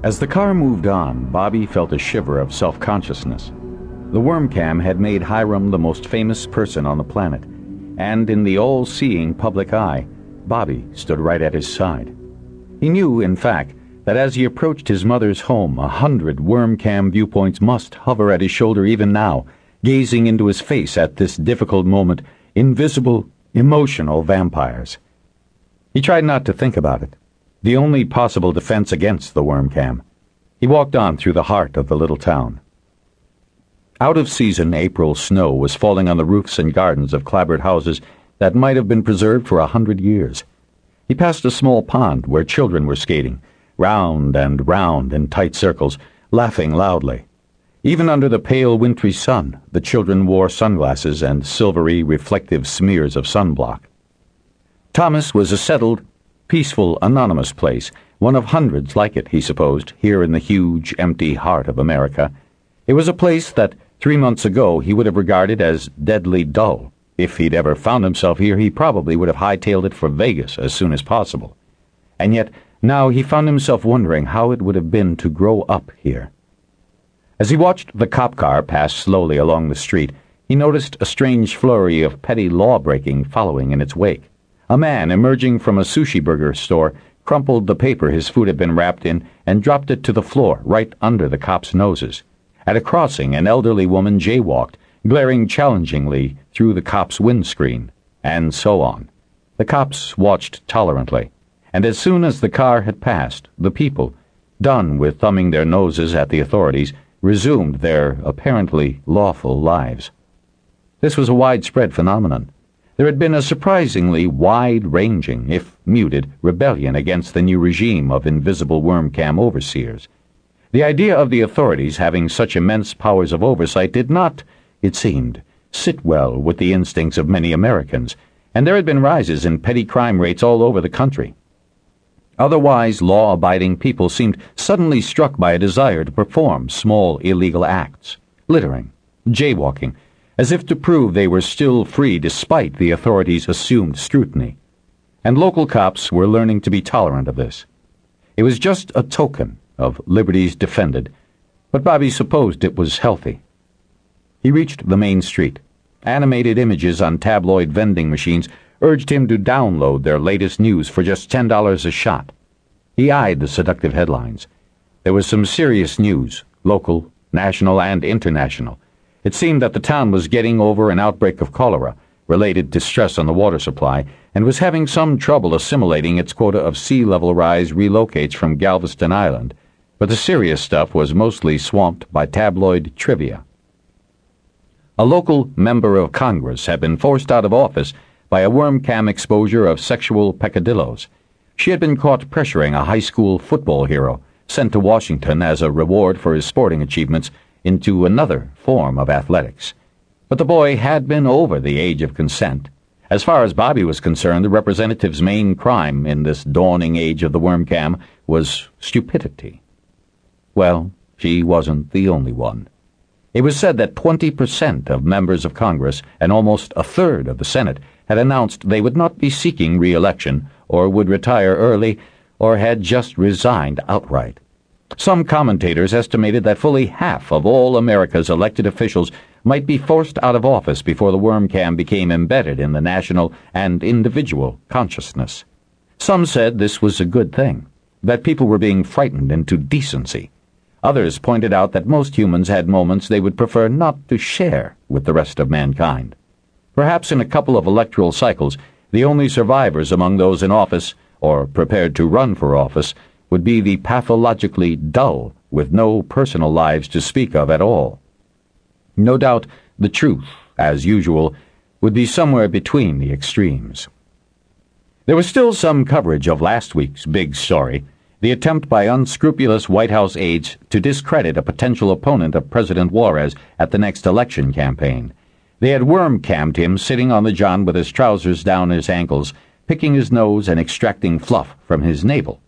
As the car moved on, Bobby felt a shiver of self-consciousness. The worm-cam had made Hiram the most famous person on the planet, and in the all-seeing public eye, Bobby stood right at his side. He knew, in fact, that as he approached his mother's home, 100 worm-cam viewpoints must hover at his shoulder even now, gazing into his face at this difficult moment, invisible, emotional vampires. He tried not to think about it, the only possible defense against the worm-cam. He walked on through the heart of the little town. Out-of-season April snow was falling on the roofs and gardens of clapboard houses that might have been preserved for 100 years. He passed a small pond where children were skating, round and round in tight circles, laughing loudly. Even under the pale wintry sun, the children wore sunglasses and silvery, reflective smears of sunblock. Thomas was a settled, peaceful, anonymous place, one of hundreds like it, he supposed, here in the huge, empty heart of America. It was a place that 3 months ago he would have regarded as deadly dull. If he'd ever found himself here, he probably would have hightailed it for Vegas as soon as possible. And yet, now he found himself wondering how it would have been to grow up here. As he watched the cop car pass slowly along the street, he noticed a strange flurry of petty law-breaking following in its wake. A man emerging from a sushi burger store crumpled the paper his food had been wrapped in and dropped it to the floor right under the cops' noses. At a crossing, an elderly woman jaywalked, glaring challengingly through the cop's windscreen, and so on. The cops watched tolerantly, and as soon as the car had passed, the people, done with thumbing their noses at the authorities, resumed their apparently lawful lives. This was a widespread phenomenon. There had been a surprisingly wide-ranging, if muted, rebellion against the new regime of invisible worm-cam overseers. The idea of the authorities having such immense powers of oversight did not, it seemed, sit well with the instincts of many Americans, and there had been rises in petty crime rates all over the country. Otherwise law-abiding people seemed suddenly struck by a desire to perform small illegal acts, littering, jaywalking, as if to prove they were still free despite the authorities' assumed scrutiny. And local cops were learning to be tolerant of this. It was just a token of liberties defended, but Bobby supposed it was healthy. He reached the main street. Animated images on tabloid vending machines urged him to download their latest news for just $10 a shot. He eyed the seductive headlines. There was some serious news, local, national, and international. It seemed that the town was getting over an outbreak of cholera, related to stress on the water supply, and was having some trouble assimilating its quota of sea level rise relocates from Galveston Island, but the serious stuff was mostly swamped by tabloid trivia. A local member of Congress had been forced out of office by a worm-cam exposure of sexual peccadillos. She had been caught pressuring a high school football hero, sent to Washington as a reward for his sporting achievements, into another form of athletics. But the boy had been over the age of consent. As far as Bobby was concerned, the representative's main crime in this dawning age of the worm-cam was stupidity. Well, she wasn't the only one. It was said that 20% of members of Congress and almost a third of the Senate had announced they would not be seeking re-election or would retire early or had just resigned outright. Some commentators estimated that fully half of all America's elected officials might be forced out of office before the worm-cam became embedded in the national and individual consciousness. Some said this was a good thing, that people were being frightened into decency. Others pointed out that most humans had moments they would prefer not to share with the rest of mankind. Perhaps in a couple of electoral cycles, the only survivors among those in office, or prepared to run for office, would be the pathologically dull, with no personal lives to speak of at all. No doubt the truth, as usual, would be somewhere between the extremes. There was still some coverage of last week's big story, the attempt by unscrupulous White House aides to discredit a potential opponent of President Juarez at the next election campaign. They had worm-cammed him sitting on the john with his trousers down his ankles, picking his nose and extracting fluff from his navel.